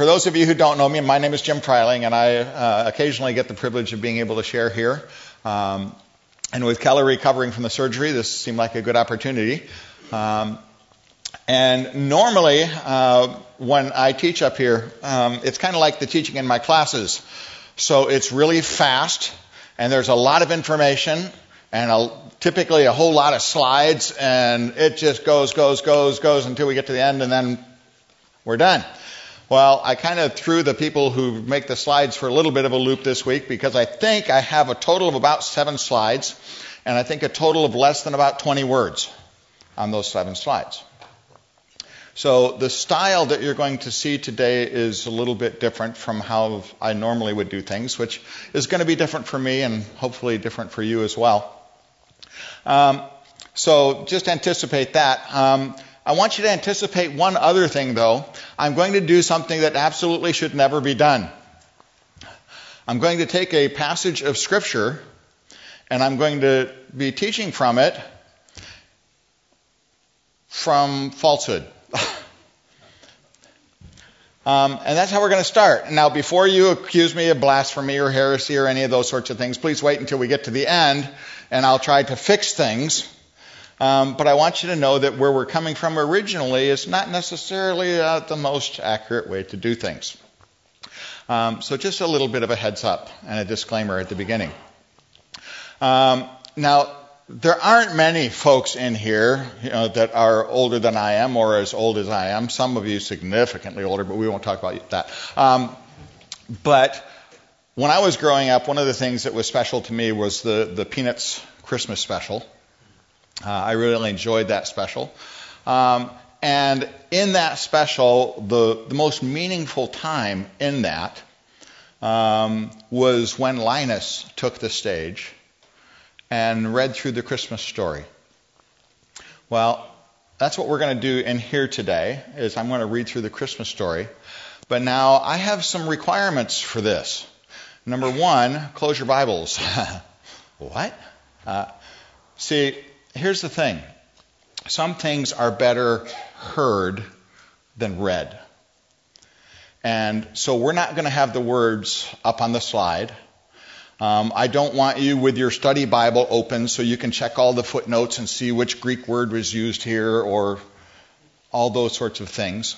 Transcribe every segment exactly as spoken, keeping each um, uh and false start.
for those of you who don't know me, my name is Jim Treiling, and I uh, occasionally get the privilege of being able to share here. Um, and with Kelly recovering from the surgery, this seemed like a good opportunity. Um, and normally, uh, when I teach up here, um, it's kind of like the teaching in my classes. So it's really fast, and there's a lot of information, and a, typically a whole lot of slides, and it just goes, goes, goes, goes until we get to the end, and then we're done. Well, I kind of threw the people who make the slides for a little bit of a loop this week, because I think I have a total of about seven slides, and I think a total of less than about twenty words on those seven slides. So the style that you're going to see today is a little bit different from how I normally would do things, which is going to be different for me and hopefully different for you as well. Um, so just anticipate that. Um, I want you to anticipate one other thing, though. I'm going to do something that absolutely should never be done. I'm going to take a passage of Scripture, and I'm going to be teaching from it from falsehood. um, and that's how we're going to start. Now, before you accuse me of blasphemy or heresy or any of those sorts of things, please wait until we get to the end, and I'll try to fix things. Um, but I want you to know that where we're coming from originally is not necessarily uh, the most accurate way to do things. Um, so just a little bit of a heads up and a disclaimer at the beginning. Um, now, there aren't many folks in here, you know, that are older than I am or as old as I am. Some of you significantly older, but we won't talk about that. Um, but when I was growing up, one of the things that was special to me was the, the Peanuts Christmas special. Uh, I really enjoyed that special. Um, and in that special, the, the most meaningful time in that um, was when Linus took the stage and read through the Christmas story. Well, that's what we're going to do in here today, is I'm going to read through the Christmas story. But now I have some requirements for this. Number one, close your Bibles. What? Uh, see, here's the thing. Some things are better heard than read. And so we're not going to have the words up on the slide. Um, I don't want you with your study Bible open so you can check all the footnotes and see which Greek word was used here or all those sorts of things.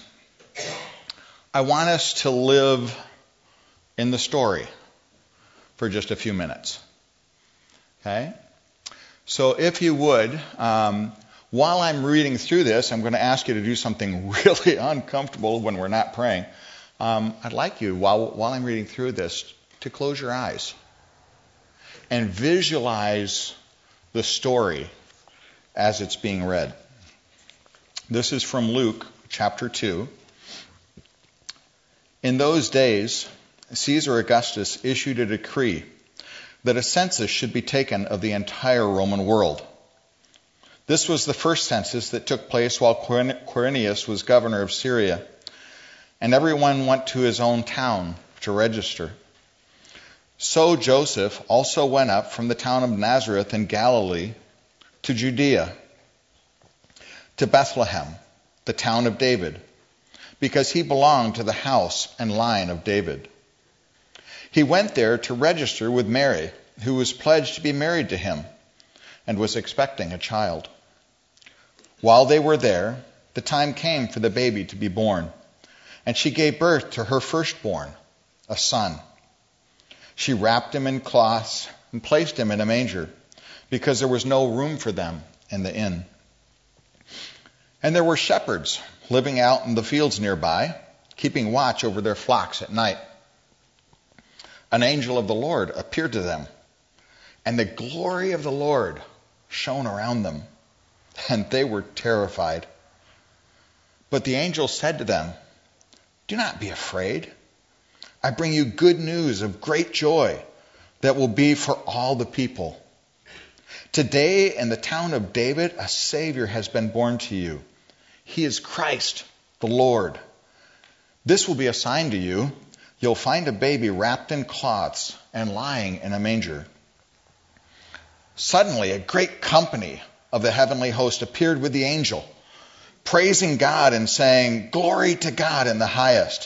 I want us to live in the story for just a few minutes. Okay? So if you would, um, while I'm reading through this, I'm going to ask you to do something really uncomfortable when we're not praying. Um, I'd like you, while, while I'm reading through this, to close your eyes and visualize the story as it's being read. This is from Luke chapter two. In those days, Caesar Augustus issued a decree that a census should be taken of the entire Roman world. This was the first census that took place while Quirinius was governor of Syria, and everyone went to his own town to register. So Joseph also went up from the town of Nazareth in Galilee to Judea, to Bethlehem, the town of David, because he belonged to the house and line of David. He went there to register with Mary, who was pledged to be married to him and was expecting a child. While they were there, the time came for the baby to be born, and she gave birth to her firstborn, a son. She wrapped him in cloths and placed him in a manger, because there was no room for them in the inn. And there were shepherds living out in the fields nearby, keeping watch over their flocks at night. An angel of the Lord appeared to them, and the glory of the Lord shone around them, and they were terrified. But the angel said to them, "Do not be afraid. I bring you good news of great joy that will be for all the people. Today in the town of David, a Savior has been born to you. He is Christ, the Lord. This will be a sign to you. You'll find a baby wrapped in cloths and lying in a manger." Suddenly, a great company of the heavenly host appeared with the angel, praising God and saying, "Glory to God in the highest,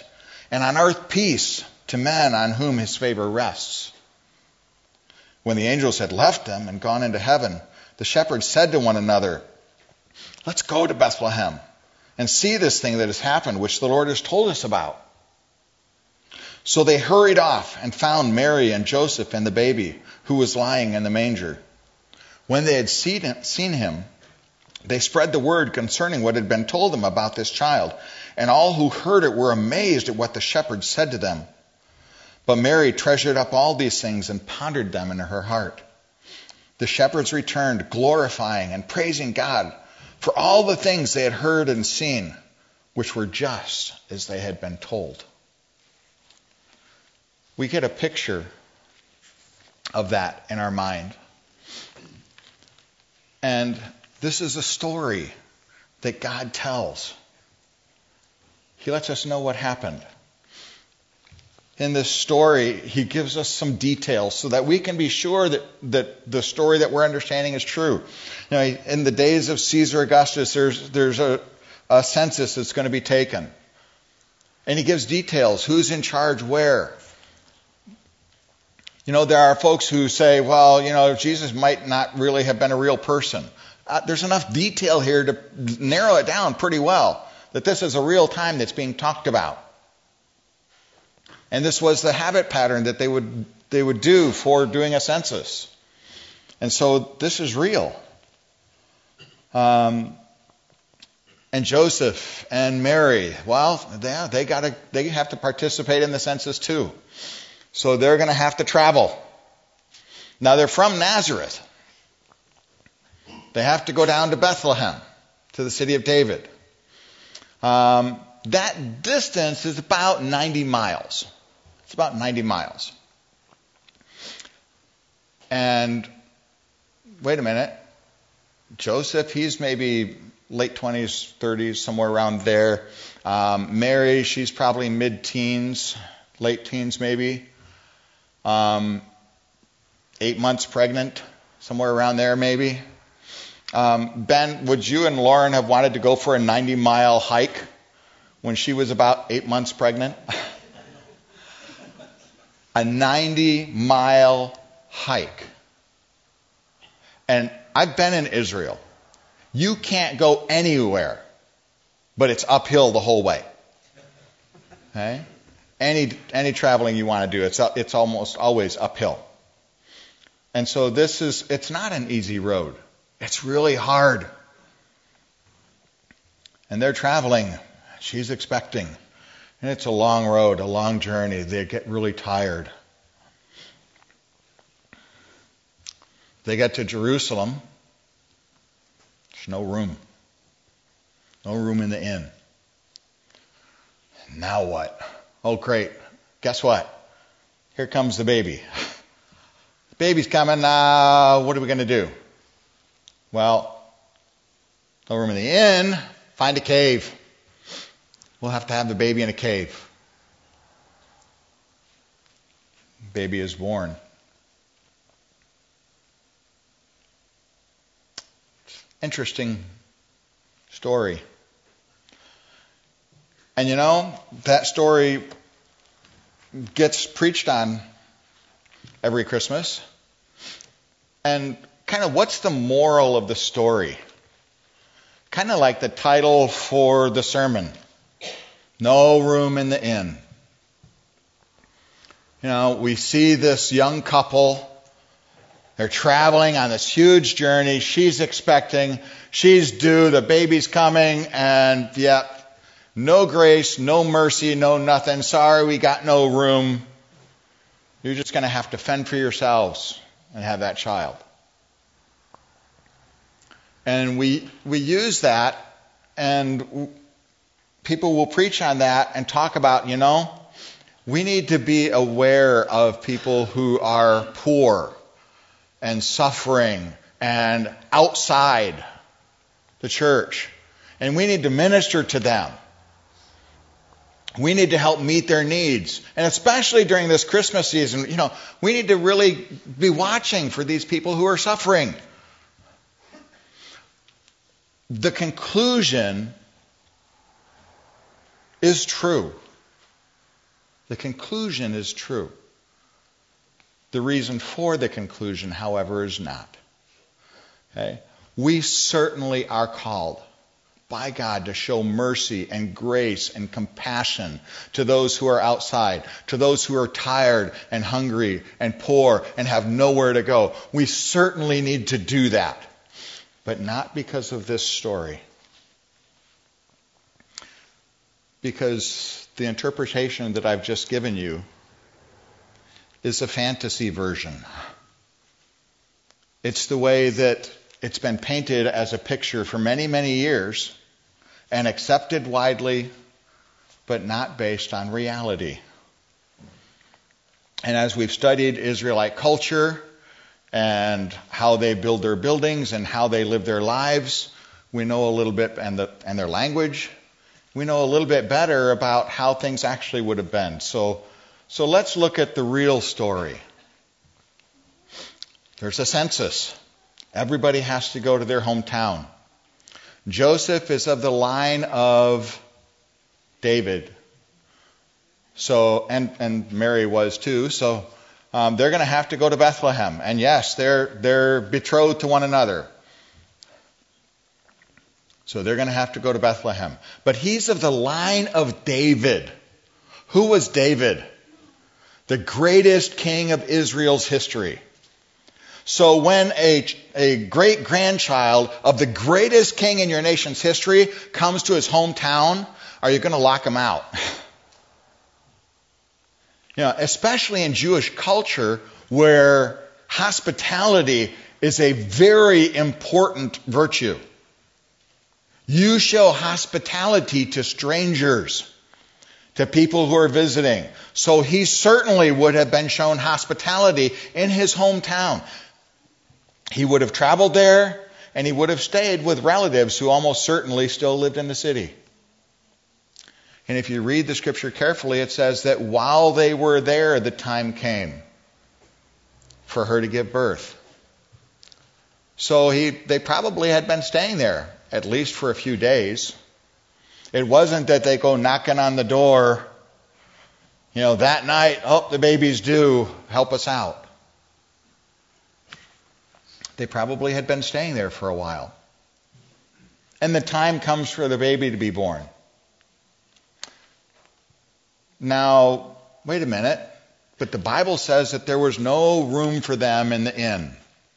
and on earth peace to men on whom his favor rests. When the angels had left them and gone into heaven, the shepherds said to one another, let's go to Bethlehem and see this thing that has happened, which the Lord has told us about. So they hurried off and found Mary and Joseph and the baby, who was lying in the manger. When they had seen seen him, they spread the word concerning what had been told them about this child, and all who heard it were amazed at what the shepherds said to them. But Mary treasured up all these things and pondered them in her heart. The shepherds returned, glorifying and praising God for all the things they had heard and seen, which were just as they had been told. We get a picture of that in our mind. And this is a story that God tells. He lets us know what happened. In this story, he gives us some details so that we can be sure that, that the story that we're understanding is true. You know, in the days of Caesar Augustus, there's, there's a, a census that's going to be taken. And he gives details, who's in charge where. You know, there are folks who say, well, you know, Jesus might not really have been a real person. Uh, there's enough detail here to narrow it down pretty well, that this is a real time that's being talked about. And this was the habit pattern that they would they would do for doing a census. And so this is real. Um, and Joseph and Mary, well, they, they gotta they have to participate in the census too. So they're going to have to travel. Now they're from Nazareth. They have to go down to Bethlehem, to the city of David. Um, that distance is about ninety miles. It's about ninety miles. And wait a minute. Joseph, he's maybe late twenties, thirties, somewhere around there. Um, Mary, she's probably mid-teens, late teens maybe. Um, eight months pregnant, somewhere around there maybe. Um, Ben, would you and Lauren have wanted to go for a ninety-mile hike when she was about eight months pregnant? A ninety-mile hike. And I've been in Israel. You can't go anywhere, but it's uphill the whole way. Okay? Any any traveling you want to do, it's up, it's almost always uphill. And so this is, it's not an easy road. It's really hard. And they're traveling. She's expecting. And it's a long road, a long journey. They get really tired. They get to Jerusalem. There's no room. No room in the inn. Now what? Oh, great. Guess what? Here comes the baby. The baby's coming. Uh, what are we going to do? Well, no room in the inn. Find a cave. We'll have to have the baby in a cave. Baby is born. Interesting story. And you know, that story gets preached on every Christmas. And kind of what's the moral of the story? Kind of like the title for the sermon. No room in the inn. You know, we see this young couple. They're traveling on this huge journey. She's expecting. She's due. The baby's coming. And yep, no grace, no mercy, no nothing. Sorry, we got no room. You're just going to have to fend for yourselves and have that child. And we we use that, and people will preach on that and talk about, you know, we need to be aware of people who are poor and suffering and outside the church. And we need to minister to them. We need to help meet their needs. And especially during this Christmas season, you know, we need to really be watching for these people who are suffering. The conclusion is true. The conclusion is true. The reason for the conclusion, however, is not. Okay? We certainly are called by God to show mercy and grace and compassion to those who are outside, to those who are tired and hungry and poor and have nowhere to go. We certainly need to do that, but not because of this story. Because the interpretation that I've just given you is a fantasy version. It's the way that it's been painted as a picture for many, many years and accepted widely, but not based on reality. And as we've studied Israelite culture and how they build their buildings and how they live their lives, we know a little bit, and, the, and their language, we know a little bit better about how things actually would have been. So, so let's look at the real story. There's a census. Everybody has to go to their hometown. Joseph is of the line of David. So, and, and Mary was too. So um, they're going to have to go to Bethlehem. And yes, they're they're betrothed to one another. So they're going to have to go to Bethlehem. But he's of the line of David. Who was David? The greatest king of Israel's history. So when a, a great-grandchild of the greatest king in your nation's history comes to his hometown, are you going to lock him out? You know, especially in Jewish culture where hospitality is a very important virtue. You show hospitality to strangers, to people who are visiting. So he certainly would have been shown hospitality in his hometown. He would have traveled there, and he would have stayed with relatives who almost certainly still lived in the city. And if you read the scripture carefully, it says that while they were there, the time came for her to give birth. So he, they probably had been staying there, at least for a few days. It wasn't that they go knocking on the door, you know, that night, oh, the baby's due, help us out. They probably had been staying there for a while. And the time comes for the baby to be born. Now, wait a minute. But the Bible says that there was no room for them in the inn.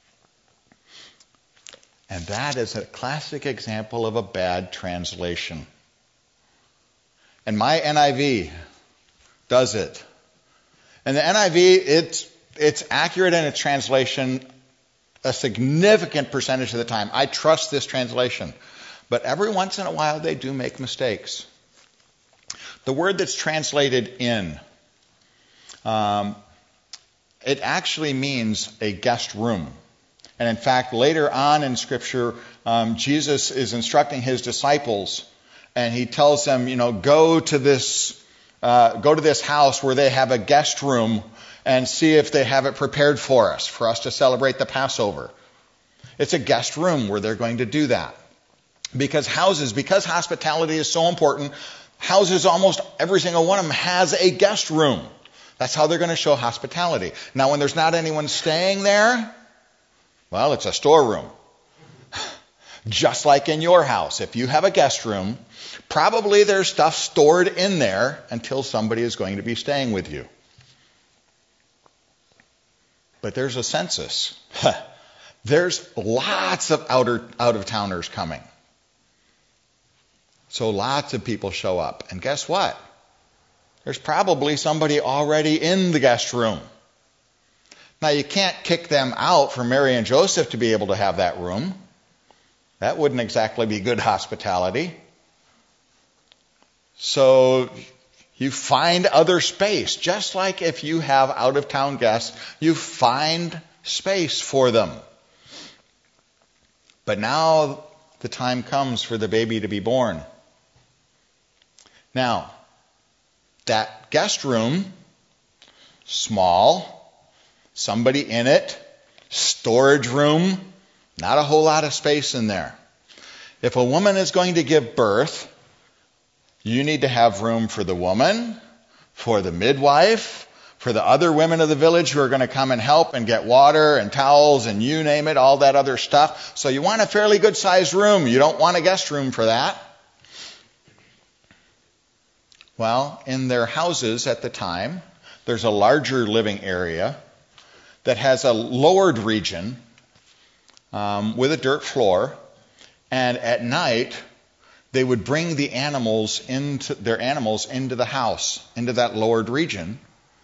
And that is a classic example of a bad translation. And my N I V does it. And the N I V, it's, it's accurate in its translation a significant percentage of the time. I trust this translation. But every once in a while, they do make mistakes. The word that's translated in, um, it actually means a guest room. And in fact, later on in Scripture, um, Jesus is instructing his disciples, and he tells them, you know, go to this, uh, go to this house where they have a guest room and see if they have it prepared for us, for us to celebrate the Passover. It's a guest room where they're going to do that. Because houses, because hospitality is so important, houses, almost every single one of them has a guest room. That's how they're going to show hospitality. Now, when there's not anyone staying there, well, it's a storeroom. Just like in your house. If you have a guest room, probably there's stuff stored in there until somebody is going to be staying with you. But there's a census. There's lots of outer, out-of-towners coming. So lots of people show up. And guess what? There's probably somebody already in the guest room. Now, you can't kick them out for Mary and Joseph to be able to have that room. That wouldn't exactly be good hospitality. So you find other space. Just like if you have out-of-town guests, you find space for them. But now the time comes for the baby to be born. Now, that guest room, small, somebody in it, storage room, not a whole lot of space in there. If a woman is going to give birth, you need to have room for the woman, for the midwife, for the other women of the village who are going to come and help and get water and towels and you name it, all that other stuff. So you want a fairly good sized room. You don't want a guest room for that. Well, in their houses at the time, there's a larger living area that has a lowered region um, with a dirt floor. And at night, they would bring the animals into their animals into the house, into that lowered region.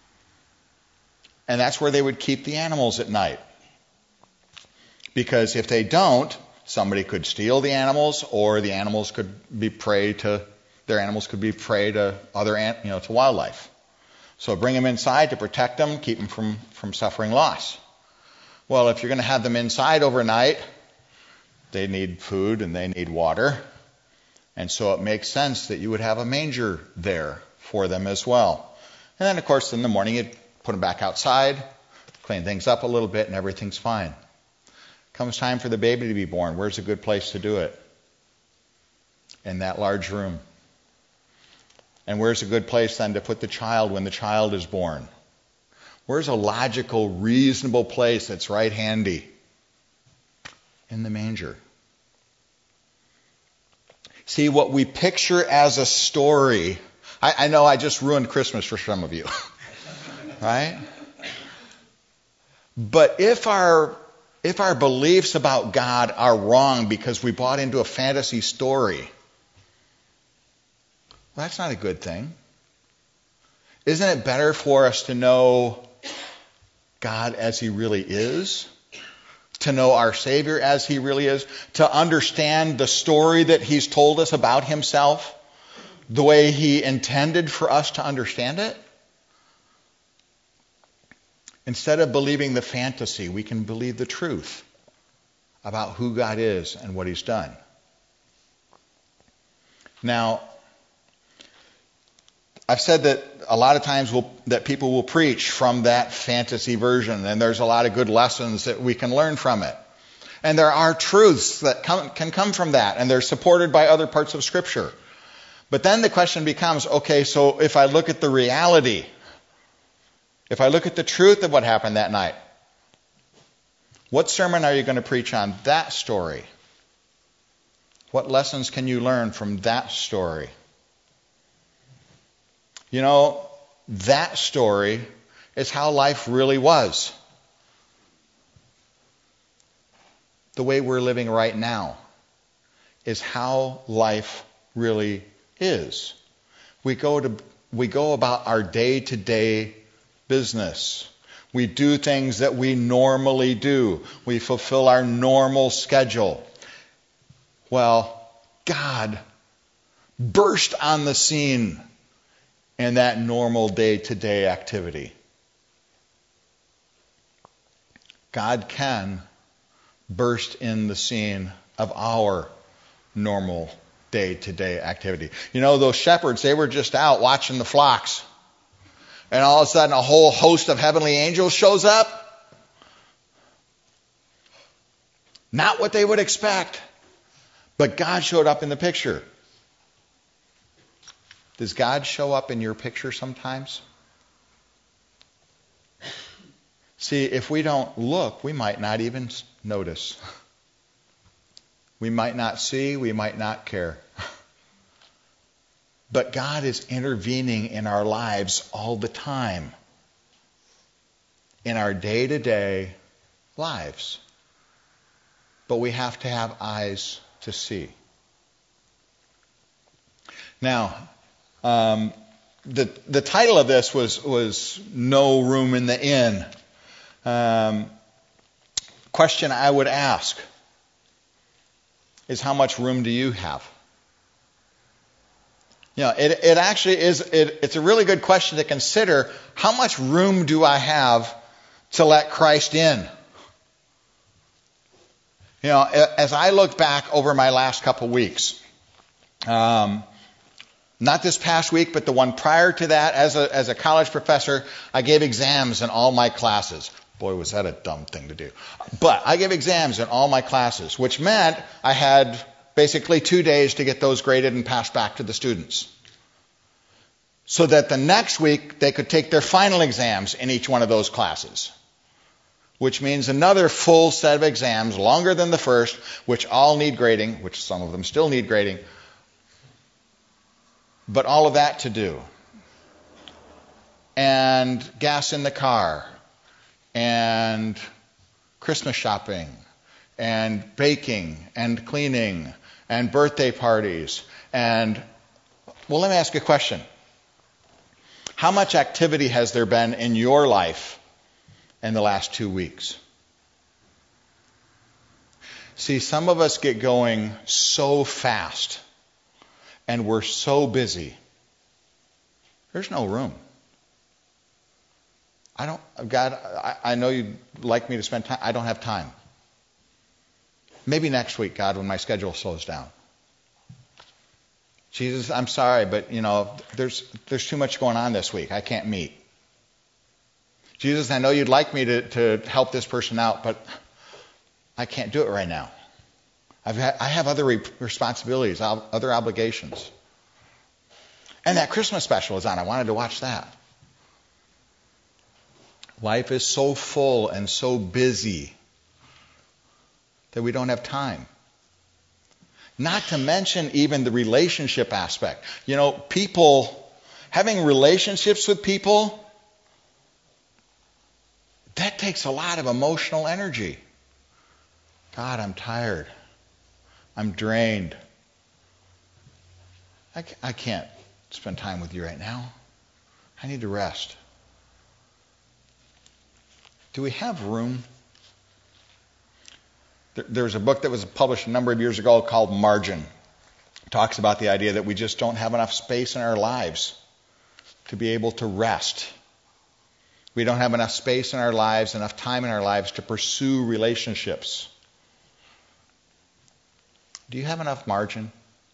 And that's where they would keep the animals at night. Because if they don't, somebody could steal the animals, or the animals could be prey to their animals could be prey to other you know to wildlife. So bring them inside to protect them, keep them from, from suffering loss. Well, if you're going to have them inside overnight, they need food and they need water. And so it makes sense that you would have a manger there for them as well. And then, of course, in the morning, you'd put them back outside, clean things up a little bit, and everything's fine. Comes time for the baby to be born. Where's a good place to do it? In that large room. And where's a good place then to put the child when the child is born? Where's a logical, reasonable place that's right handy? In the manger. See, what we picture as a story, I, I know I just ruined Christmas for some of you, right? But if our if our beliefs about God are wrong because we bought into a fantasy story, well, that's not a good thing. Isn't it better for us to know God as He really is? To know our Savior as He really is? To understand the story that He's told us about Himself the way He intended for us to understand it? Instead of believing the fantasy, we can believe the truth about who God is and what He's done. Now, I've said that a lot of times we'll, that people will preach from that fantasy version, and there's a lot of good lessons that we can learn from it. And there are truths that come, can come from that, and they're supported by other parts of Scripture. But then the question becomes, okay, so if I look at the reality, if I look at the truth of what happened that night, what sermon are you going to preach on that story? What lessons can you learn from that story? You know, that story is how life really was. The way we're living right now is how life really is. We go to we go about our day-to-day business. We do things that we normally do. We fulfill our normal schedule. Well, God burst on the scene in that normal day-to-day activity. God can burst in the scene of our normal day-to-day activity. You know, those shepherds, they were just out watching the flocks. And all of a sudden, a whole host of heavenly angels shows up. Not what they would expect. But God showed up in the picture. Does God show up in your picture sometimes? See, if we don't look, we might not even notice. We might not see, we might not care. But God is intervening in our lives all the time. In our day-to-day lives. But we have to have eyes to see. Now, Um, the the title of this was was No Room in the Inn. Um, question I would ask is, how much room do you have? You know, it it actually is it, it's a really good question to consider. How much room do I have to let Christ in? You know, as I look back over my last couple weeks, um, not this past week, but the one prior to that, as a as a college professor, I gave exams in all my classes. Boy, was that a dumb thing to do. But I gave exams in all my classes, which meant I had basically two days to get those graded and passed back to the students. so that the next week they could take their final exams in each one of those classes, which means another full set of exams, longer than the first, which all need grading, which some of them still need grading, but all of that to do. And gas in the car, and Christmas shopping, and baking, and cleaning, and birthday parties, and, well, let me ask you a question. How much activity has there been in your life in the last two weeks? See, some of us get going so fast, and we're so busy. There's no room. I don't, God, I, I know you'd like me to spend time. I don't have time. Maybe next week, God, when my schedule slows down. Jesus, I'm sorry, but, you know, there's there's too much going on this week. I can't meet. Jesus, I know you'd like me to, to help this person out, but I can't do it right now. I've had, I have other re- responsibilities, other obligations. And that Christmas special is on. I wanted to watch that. Life is so full and so busy that we don't have time. Not to mention even the relationship aspect. You know, people, having relationships with people, that takes a lot of emotional energy. God, I'm tired. I'm drained. I, I can't spend time with you right now. I need to rest. Do we have room? There, there's a book that was published a number of years ago called Margin. It talks about the idea that we just don't have enough space in our lives to be able to rest. We don't have enough space in our lives, enough time in our lives to pursue relationships. Do you have enough margin?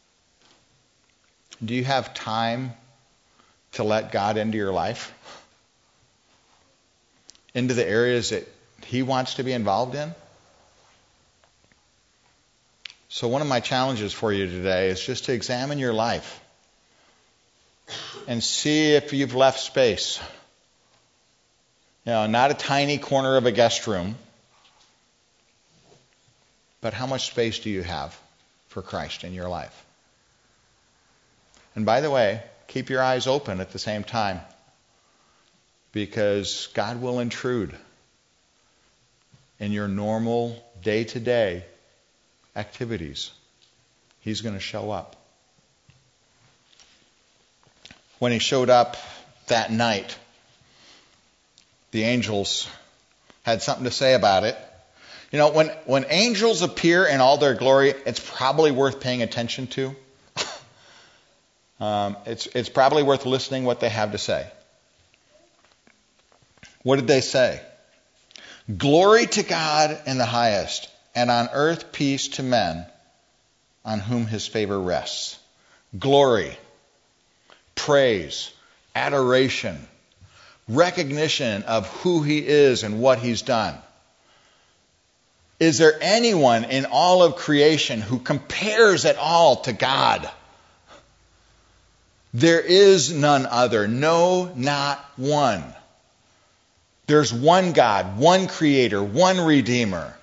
Do you have time to let God into your life? Into the areas that He wants to be involved in? So one of my challenges for you today is just to examine your life and see if you've left space. You know, not a tiny corner of a guest room, but how much space do you have for Christ in your life? And by the way, keep your eyes open at the same time, because God will intrude in your normal day-to-day activities. He's going to show up. When He showed up that night, the angels had something to say about it. You know, when, when angels appear in all their glory, it's probably worth paying attention to. um, it's, it's probably worth listening what they have to say. What did they say? Glory to God in the highest, and on earth peace to men on whom His favor rests. Glory, praise, adoration, recognition of who He is and what He's done. Is there anyone in all of creation who compares at all to God? There is none other. No, not one. There's one God, one Creator, one Redeemer.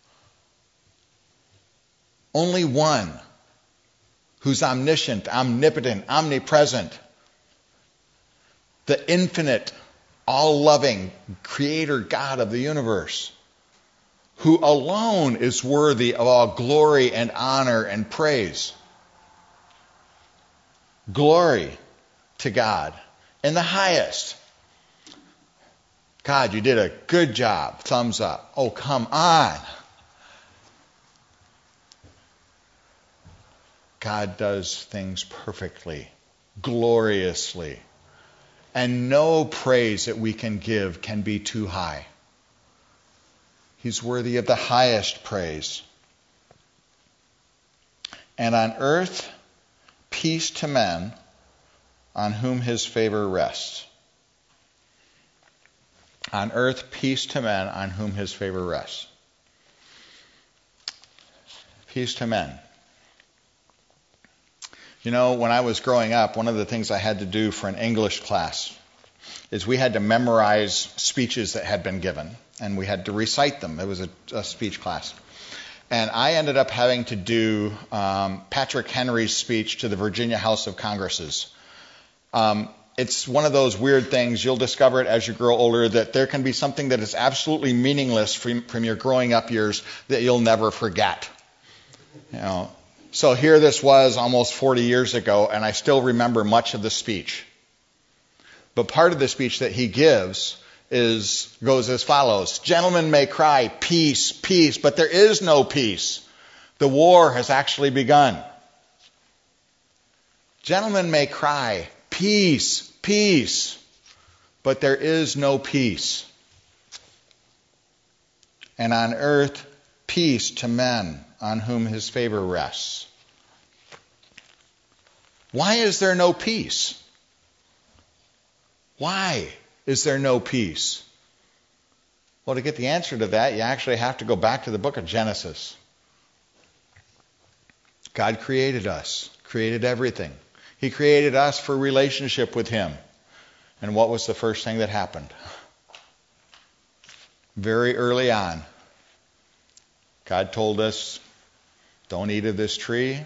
Only one who's omniscient, omnipotent, omnipresent. The infinite, all-loving Creator God of the universe, who alone is worthy of all glory and honor and praise. Glory to God in the highest. God, you did a good job. Thumbs up. Oh, come on. God does things perfectly, gloriously. And no praise that we can give can be too high. He's worthy of the highest praise. And on earth, peace to men on whom His favor rests. On earth, peace to men on whom His favor rests. Peace to men. You know, when I was growing up, one of the things I had to do for an English class is we had to memorize speeches that had been given, and we had to recite them. It was a, a speech class. And I ended up having to do um, Patrick Henry's speech to the Virginia House of Congresses. Um, it's one of those weird things, you'll discover it as you grow older, that there can be something that is absolutely meaningless from, from your growing up years that you'll never forget. You know, so here this was almost forty years ago, and I still remember much of the speech. But part of the speech that he gives is goes as follows. Gentlemen may cry, peace, peace, but there is no peace. The war has actually begun. Gentlemen may cry, peace, peace, but there is no peace. And on earth, peace to men on whom his favor rests. Why is there no peace? Why is there no peace? Well, to get the answer to that, you actually have to go back to the book of Genesis. God created us, created everything. He created us for relationship with him. And what was the first thing that happened? Very early on, God told us, don't eat of this tree.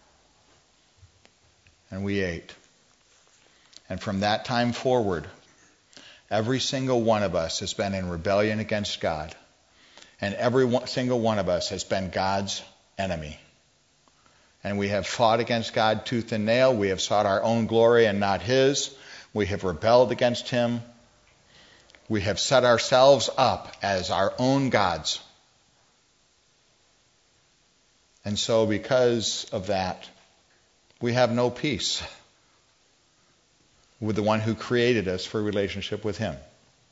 And we ate. And from that time forward, every single one of us has been in rebellion against God. And every one, single one of us has been God's enemy. And we have fought against God tooth and nail. We have sought our own glory and not his. We have rebelled against him. We have set ourselves up as our own gods. And so because of that, we have no peace with the one who created us for relationship with him.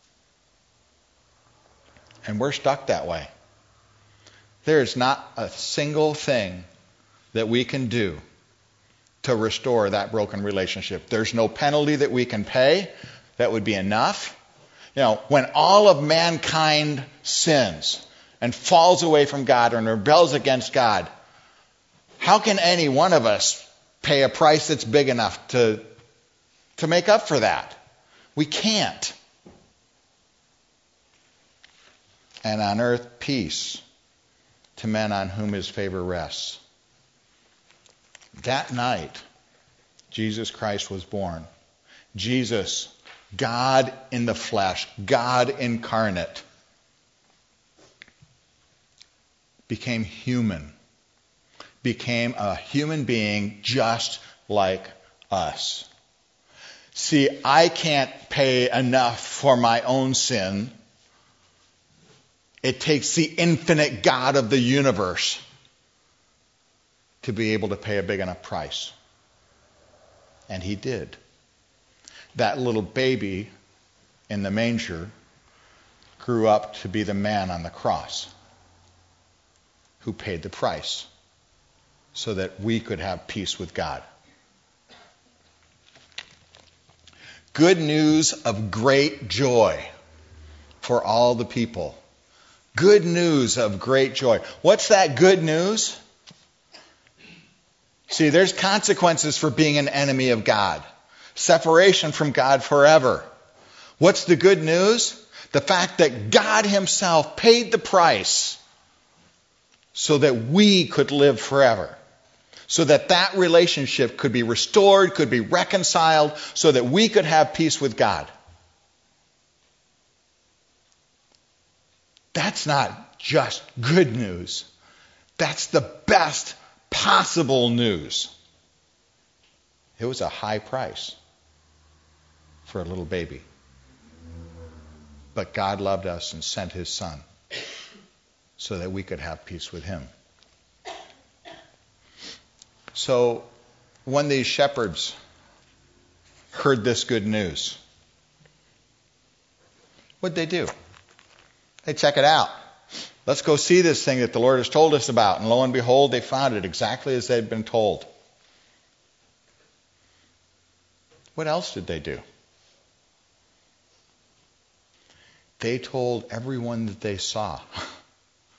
And we're stuck that way. There is not a single thing that we can do to restore that broken relationship. There's no penalty that we can pay that would be enough. You know, when all of mankind sins and falls away from God and rebels against God, how can any one of us pay a price that's big enough to, to make up for that? We can't. And on earth, peace to men on whom his favor rests. That night, Jesus Christ was born. Jesus, God in the flesh, God incarnate, became human. Became a human being just like us. See, I can't pay enough for my own sin. It takes the infinite God of the universe to be able to pay a big enough price. And he did. That little baby in the manger grew up to be the man on the cross who paid the price so that we could have peace with God. Good news of great joy for all the people. Good news of great joy. What's that good news? See, there's consequences for being an enemy of God. Separation from God forever. What's the good news? The fact that God himself paid the price so that we could live forever. So that that relationship could be restored, could be reconciled, so that we could have peace with God. That's not just good news. That's the best possible news. It was a high price for a little baby. But God loved us and sent his son so that we could have peace with him. So when these shepherds heard this good news, what'd they do? They check it out. Let's go see this thing that the Lord has told us about. And lo and behold, they found it exactly as they'd been told. What else did they do? They told everyone that they saw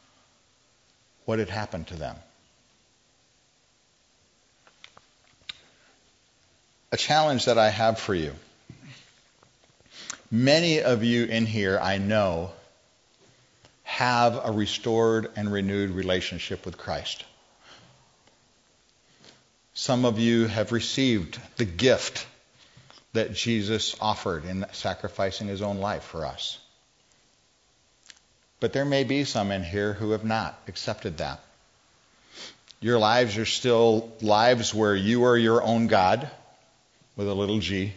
what had happened to them. a challenge that I have for you. Many of you in here, I know, have a restored and renewed relationship with Christ. Some of you have received the gift that Jesus offered in sacrificing his own life for us. But there may be some in here who have not accepted that. Your lives are still lives where you are your own God, with a little g,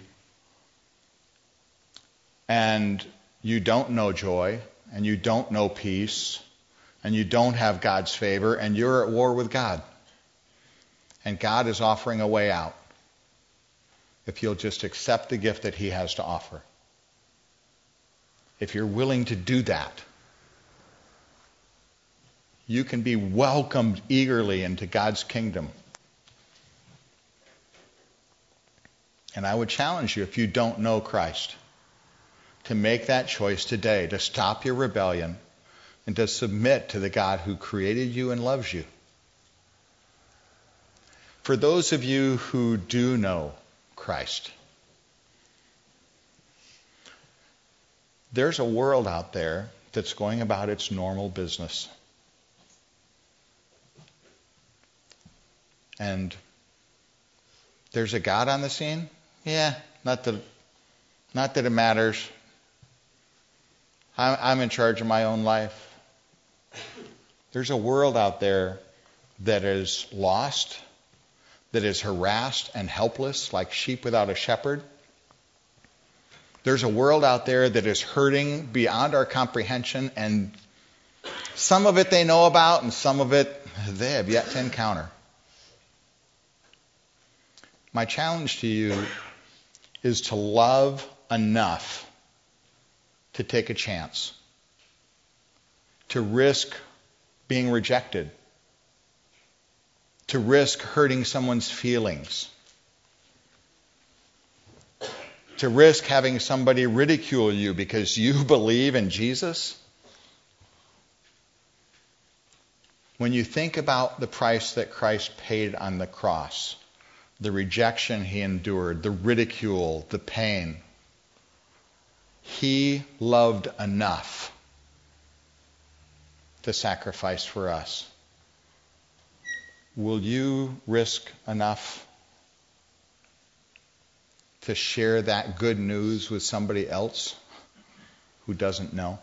and you don't know joy, and you don't know peace, and you don't have God's favor, and you're at war with God. And God is offering a way out if you'll just accept the gift that he has to offer. If you're willing to do that, you can be welcomed eagerly into God's kingdom. And I would challenge you, if you don't know Christ, to make that choice today, to stop your rebellion and to submit to the God who created you and loves you. For those of you who do know Christ, there's a world out there that's going about its normal business. And there's a God on the scene? Yeah, not that, not that it matters. I'm, I'm in charge of my own life. There's a world out there that is lost, that is harassed and helpless like sheep without a shepherd. There's a world out there that is hurting beyond our comprehension, and some of it they know about and some of it they have yet to encounter. My challenge to you is to love enough to take a chance, to risk being rejected, to risk hurting someone's feelings, to risk having somebody ridicule you because you believe in Jesus. When you think about the price that Christ paid on the cross, the rejection he endured, the ridicule, the pain, he loved enough to sacrifice for us. Will you risk enough to share that good news with somebody else who doesn't know?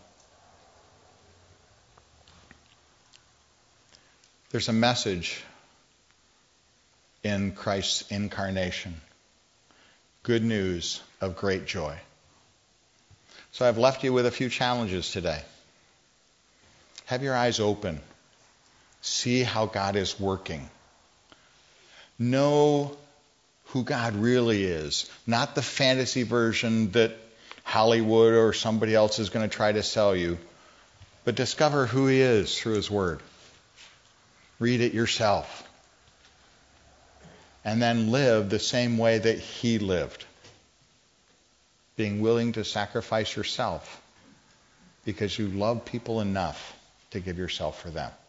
There's a message in Christ's incarnation. Good news of great joy. So I've left you with a few challenges today. Have your eyes open. See how God is working. Know who God really is. Not the fantasy version that Hollywood or somebody else is going to try to sell you, but discover who he is through his word. Read it yourself. And then live the same way that he lived. Being willing to sacrifice yourself because you love people enough to give yourself for them.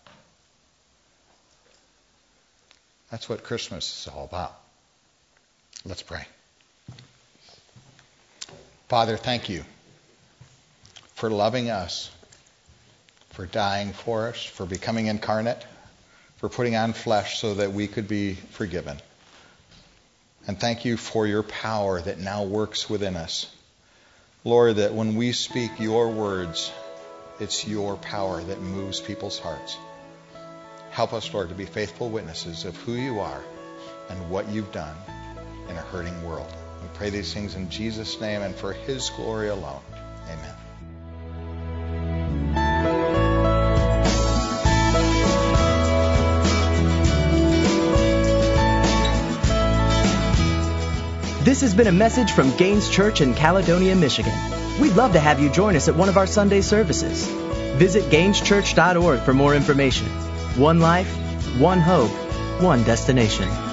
That's what Christmas is all about. Let's pray. Father, thank you for loving us, for dying for us, for becoming incarnate, for putting on flesh so that we could be forgiven. And thank you for your power that now works within us. Lord, that when we speak your words, it's your power that moves people's hearts. Help us, Lord, to be faithful witnesses of who you are and what you've done in a hurting world. We pray these things in Jesus' name and for his glory alone. Amen. This has been a message from Gaines Church in Caledonia, Michigan. We'd love to have you join us at one of our Sunday services. Visit gaines church dot org for more information. One life, one hope, one destination.